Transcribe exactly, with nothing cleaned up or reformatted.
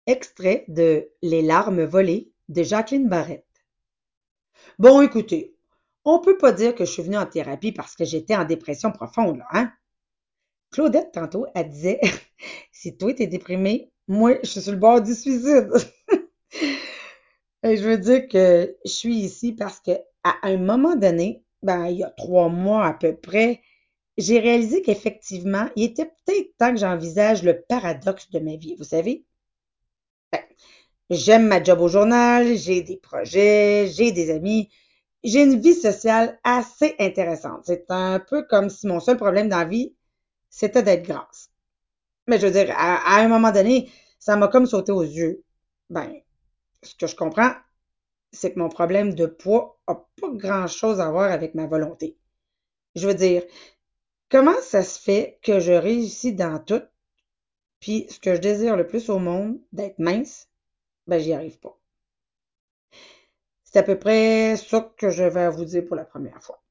Extrait de Les larmes volées de Jacqueline Barrette. Bon, écoutez, on peut pas dire que je suis venue en thérapie parce que j'étais en dépression profonde, là, hein? Claudette, tantôt, elle disait, si toi t'es déprimé, moi, je suis sur le bord du suicide. Et je veux dire que je suis ici parce que, à un moment donné, ben, il y a trois mois à peu près, j'ai réalisé qu'effectivement, il était peut-être temps que j'envisage le paradoxe de ma vie. Vous savez, j'aime ma job au journal, j'ai des projets, j'ai des amis, j'ai une vie sociale assez intéressante. C'est un peu comme si mon seul problème dans la vie, c'était d'être grasse. Mais je veux dire, à, à un moment donné, ça m'a comme sauté aux yeux. Ben, ce que je comprends, c'est que mon problème de poids a pas grand-chose à voir avec ma volonté. Je veux dire, comment ça se fait que je réussis dans tout, puis ce que je désire le plus au monde, d'être mince, ben j'y arrive pas. C'est à peu près ça que je vais vous dire pour la première fois.